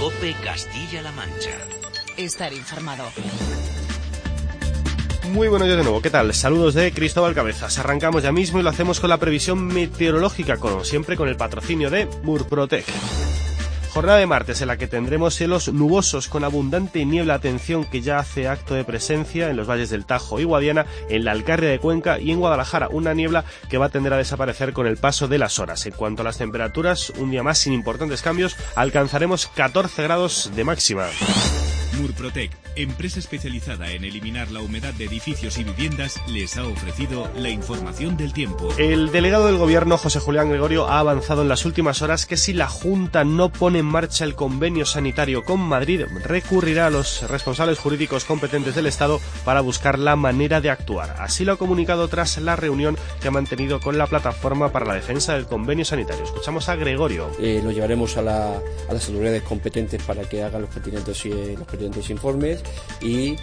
COPE Castilla-La Mancha. Estar informado. Muy buenos días de nuevo, ¿qué tal? Saludos de Cristóbal Cabezas. Arrancamos ya mismo y lo hacemos con la previsión meteorológica, como siempre con el patrocinio de Murprotec. Jornada de martes en la que tendremos cielos nubosos con abundante niebla, atención que ya hace acto de presencia en los valles del Tajo y Guadiana, en la Alcarria de Cuenca y en Guadalajara, una niebla que va a tender a desaparecer con el paso de las horas. En cuanto a las temperaturas, un día más sin importantes cambios, alcanzaremos 14 grados de máxima. Murprotec, empresa especializada en eliminar la humedad de edificios y viviendas, les ha ofrecido la información del tiempo. El delegado del Gobierno, José Julián Gregorio, ha avanzado en las últimas horas que si la Junta no pone en marcha el convenio sanitario con Madrid, recurrirá a los responsables jurídicos competentes del Estado para buscar la manera de actuar. Así lo ha comunicado tras la reunión que ha mantenido con la Plataforma para la Defensa del Convenio Sanitario. Escuchamos a Gregorio. Lo llevaremos a las autoridades competentes para que hagan los pertinentes informes y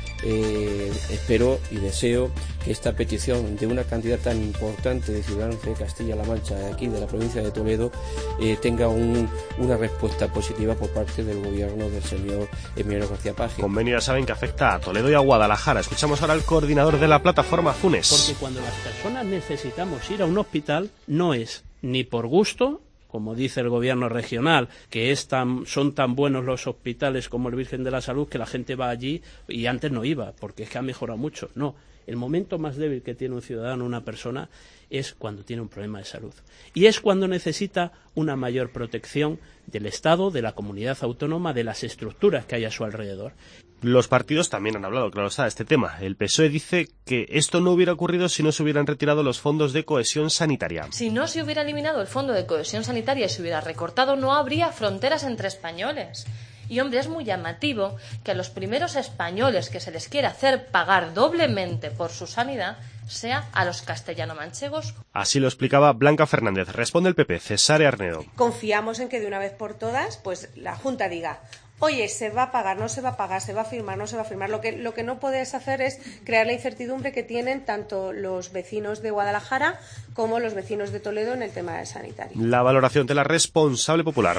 espero y deseo que esta petición de una cantidad tan importante de ciudadanos de Castilla-La Mancha, aquí de la provincia de Toledo, tenga una respuesta positiva por parte del gobierno del señor Emiliano García Paje. Convenio, ya saben, que afecta a Toledo y a Guadalajara. Escuchamos ahora al coordinador de la plataforma, Funes. Porque cuando las personas necesitamos ir a un hospital, no es ni por gusto, como dice el gobierno regional, que son tan buenos los hospitales como el Virgen de la Salud, que la gente va allí y antes no iba, porque es que ha mejorado mucho. No, el momento más débil que tiene un ciudadano, una persona, es cuando tiene un problema de salud. Y es cuando necesita una mayor protección del Estado, de la comunidad autónoma, de las estructuras que hay a su alrededor. Los partidos también han hablado, claro está, de este tema. El PSOE dice que esto no hubiera ocurrido si no se hubieran retirado los fondos de cohesión sanitaria. Si no se hubiera eliminado el fondo de cohesión sanitaria y se hubiera recortado, no habría fronteras entre españoles. Y, hombre, es muy llamativo que a los primeros españoles que se les quiera hacer pagar doblemente por su sanidad sea a los castellano-manchegos. Así lo explicaba Blanca Fernández. Responde el PP, Cesare Arnedo. Confiamos en que de una vez por todas, pues la Junta diga: oye, se va a pagar, no se va a pagar, se va a firmar, no se va a firmar. Lo que no puedes hacer es crear la incertidumbre que tienen tanto los vecinos de Guadalajara como los vecinos de Toledo en el tema sanitario. La valoración de la responsable popular.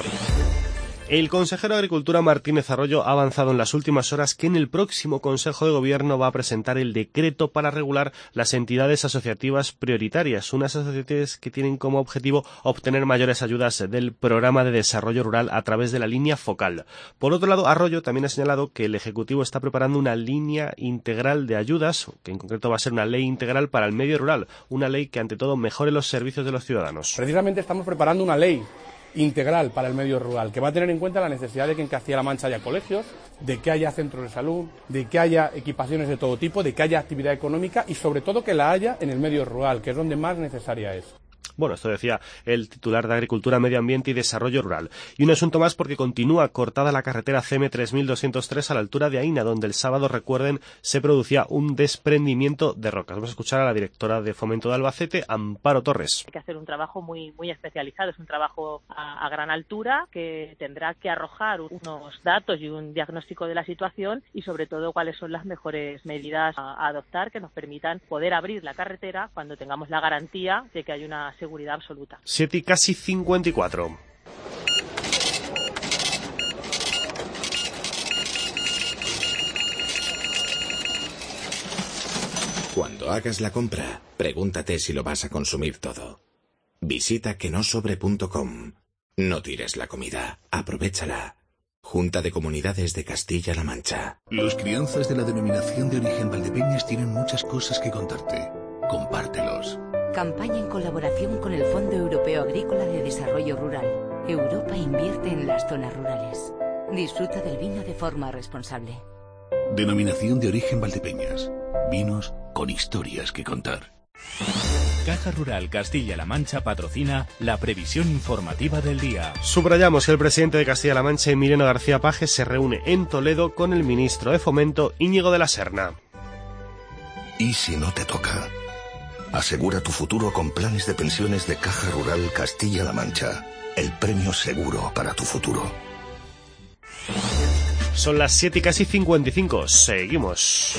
El consejero de Agricultura, Martínez Arroyo, ha avanzado en las últimas horas que en el próximo Consejo de Gobierno va a presentar el decreto para regular las entidades asociativas prioritarias, unas asociaciones que tienen como objetivo obtener mayores ayudas del Programa de Desarrollo Rural a través de la línea focal. Por otro lado, Arroyo también ha señalado que el Ejecutivo está preparando una línea integral de ayudas, que en concreto va a ser una ley integral para el medio rural, una ley que ante todo mejore los servicios de los ciudadanos. Precisamente estamos preparando una ley integral para el medio rural, que va a tener en cuenta la necesidad de que en Castilla-La Mancha haya colegios, de que haya centros de salud, de que haya equipaciones de todo tipo, de que haya actividad económica y sobre todo que la haya en el medio rural, que es donde más necesaria es. Bueno, esto decía el titular de Agricultura, Medio Ambiente y Desarrollo Rural. Y un asunto más porque continúa cortada la carretera CM 3203 a la altura de Aina, donde el sábado, recuerden, se producía un desprendimiento de rocas. Vamos a escuchar a la directora de Fomento de Albacete, Amparo Torres. Hay que hacer un trabajo muy especializado, es un trabajo a gran altura que tendrá que arrojar unos datos y un diagnóstico de la situación y sobre todo cuáles son las mejores medidas a adoptar que nos permitan poder abrir la carretera cuando tengamos la garantía de que hay una seguridad absoluta. 7 y casi 54. Cuando hagas la compra, pregúntate si lo vas a consumir todo. Visita quenosobre.com. No tires la comida, aprovéchala. Junta de Comunidades de Castilla-La Mancha. Los crianzas de la denominación de origen Valdepeñas tienen muchas cosas que contarte. Compártelos. Campaña en colaboración con el Fondo Europeo Agrícola de Desarrollo Rural. Europa invierte en las zonas rurales. Disfruta del vino de forma responsable. Denominación de origen Valdepeñas. Vinos con historias que contar. Caja Rural Castilla-La Mancha patrocina la previsión informativa del día. Subrayamos que el presidente de Castilla-La Mancha, Emiliano García Paje, se reúne en Toledo con el ministro de Fomento, Íñigo de la Serna. ¿Y si no te toca? Asegura tu futuro con planes de pensiones de Caja Rural Castilla-La Mancha. El premio seguro para tu futuro. Son las 7 y casi 55. Seguimos.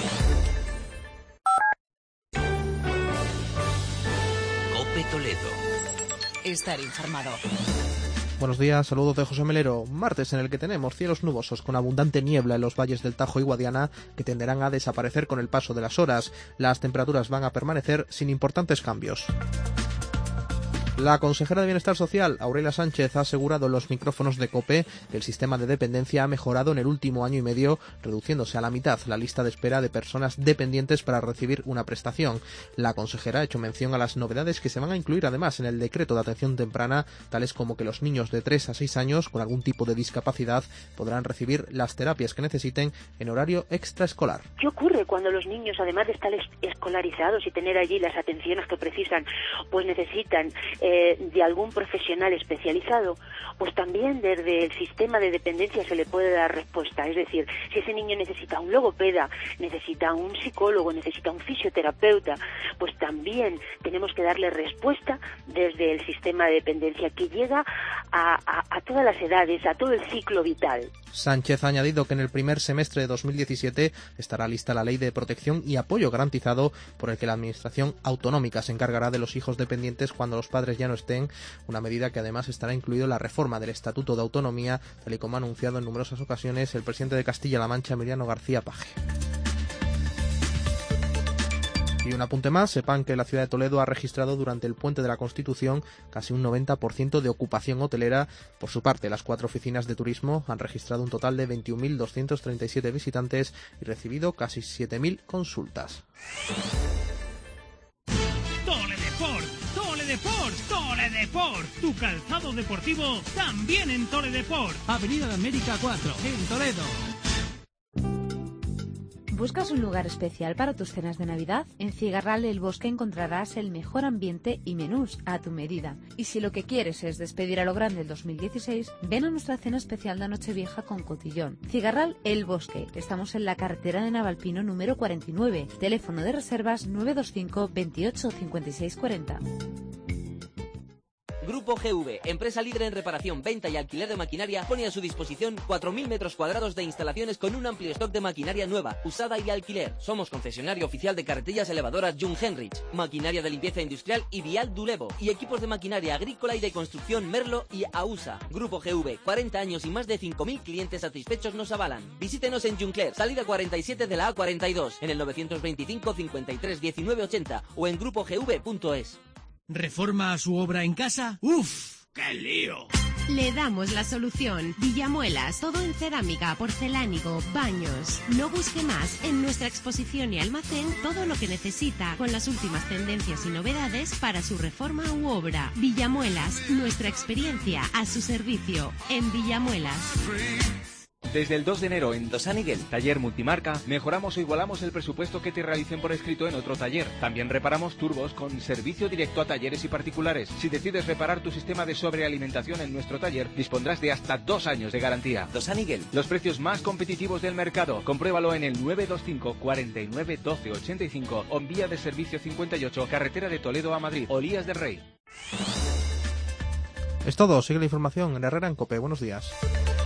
COPE Toledo. Estar informado. Buenos días, saludos de José Melero. Martes en el que tenemos cielos nubosos con abundante niebla en los valles del Tajo y Guadiana que tenderán a desaparecer con el paso de las horas. Las temperaturas van a permanecer sin importantes cambios. La consejera de Bienestar Social, Aurelia Sánchez, ha asegurado en los micrófonos de COPE que el sistema de dependencia ha mejorado en el último año y medio, reduciéndose a la mitad la lista de espera de personas dependientes para recibir una prestación. La consejera ha hecho mención a las novedades que se van a incluir además en el decreto de atención temprana, tales como que los niños de 3 a 6 años con algún tipo de discapacidad podrán recibir las terapias que necesiten en horario extraescolar. ¿Qué ocurre cuando los niños, además de estar escolarizados y tener allí las atenciones que precisan, pues necesitan de algún profesional especializado? Pues también desde el sistema de dependencia se le puede dar respuesta. Es decir, si ese niño necesita un logopeda, necesita un psicólogo, necesita un fisioterapeuta, pues también tenemos que darle respuesta desde el sistema de dependencia que llega a todas las edades, a todo el ciclo vital. Sánchez ha añadido que en el primer semestre de 2017 estará lista la ley de protección y apoyo garantizado por el que la Administración autonómica se encargará de los hijos dependientes cuando los padres ya no estén, una medida que además estará incluido en la reforma del Estatuto de Autonomía, tal y como ha anunciado en numerosas ocasiones el presidente de Castilla-La Mancha, Emiliano García Paje. Y un apunte más, sepan que la ciudad de Toledo ha registrado durante el Puente de la Constitución casi un 90% de ocupación hotelera. Por su parte, las 4 oficinas de turismo han registrado un total de 21.237 visitantes y recibido casi 7.000 consultas. Toledeport, tu calzado deportivo también en Toledeport. Avenida de América 4, en Toledo. ¿Buscas un lugar especial para tus cenas de Navidad? En Cigarral El Bosque encontrarás el mejor ambiente y menús a tu medida. Y si lo que quieres es despedir a lo grande el 2016, ven a nuestra cena especial de Nochevieja con cotillón. Cigarral El Bosque. Estamos en la carretera de Navalpino número 49. Teléfono de reservas 925 28 56 40. Grupo GV, empresa líder en reparación, venta y alquiler de maquinaria, pone a su disposición 4.000 metros cuadrados de instalaciones con un amplio stock de maquinaria nueva, usada y alquiler. Somos concesionario oficial de carretillas elevadoras Jung Henrich, maquinaria de limpieza industrial y Vial Dulevo, y equipos de maquinaria agrícola y de construcción Merlo y AUSA. Grupo GV, 40 años y más de 5.000 clientes satisfechos nos avalan. Visítenos en Juncler, salida 47 de la A42, en el 925 53 19 80 o en grupogv.es. ¿Reforma su obra en casa? ¡Uf! ¡Qué lío! Le damos la solución. Villamuelas, todo en cerámica, porcelánico, baños. No busque más. En nuestra exposición y almacén, todo lo que necesita, con las últimas tendencias y novedades para su reforma u obra. Villamuelas, nuestra experiencia a su servicio. En Villamuelas. Desde el 2 de enero en Dos Aniguel, taller multimarca, mejoramos o igualamos el presupuesto que te realicen por escrito en otro taller. También reparamos turbos con servicio directo a talleres y particulares. Si decides reparar tu sistema de sobrealimentación en nuestro taller, dispondrás de hasta 2 años de garantía. Dos Aniguel. Los precios más competitivos del mercado. Compruébalo en el 925 49 12 85 o en vía de servicio 58, carretera de Toledo a Madrid, Olías del Rey. Es todo, sigue la información en Herrera en COPE. Buenos días.